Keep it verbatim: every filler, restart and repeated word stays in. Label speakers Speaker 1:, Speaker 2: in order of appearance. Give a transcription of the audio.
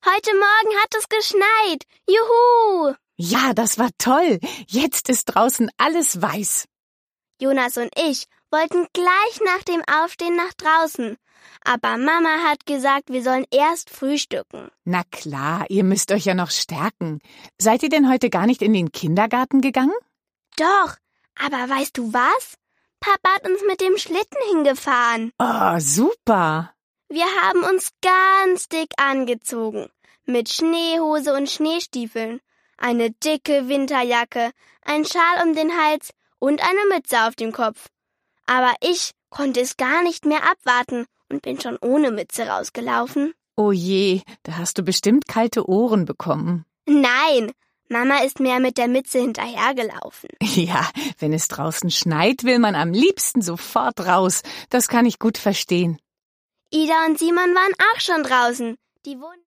Speaker 1: Heute Morgen hat es geschneit. Juhu!
Speaker 2: Ja, das war toll. Jetzt ist draußen alles weiß.
Speaker 1: Jonas und ich wollten gleich nach dem Aufstehen nach draußen. Aber Mama hat gesagt, wir sollen erst frühstücken.
Speaker 2: Na klar, ihr müsst euch ja noch stärken. Seid ihr denn heute gar nicht in den Kindergarten gegangen?
Speaker 1: Doch, aber weißt du was? Papa hat uns mit dem Schlitten hingefahren.
Speaker 2: Oh, super.
Speaker 1: Wir haben uns ganz dick angezogen. Mit Schneehose und Schneestiefeln. Eine dicke Winterjacke, ein Schal um den Hals und eine Mütze auf dem Kopf. Aber ich konnte es gar nicht mehr abwarten und bin schon ohne Mütze rausgelaufen.
Speaker 2: Oh je, da hast du bestimmt kalte Ohren bekommen.
Speaker 1: Nein, Mama ist mehr mit der Mütze hinterhergelaufen.
Speaker 2: Ja, wenn es draußen schneit, will man am liebsten sofort raus. Das kann ich gut verstehen.
Speaker 1: Ida und Simon waren auch schon draußen. Die wohnen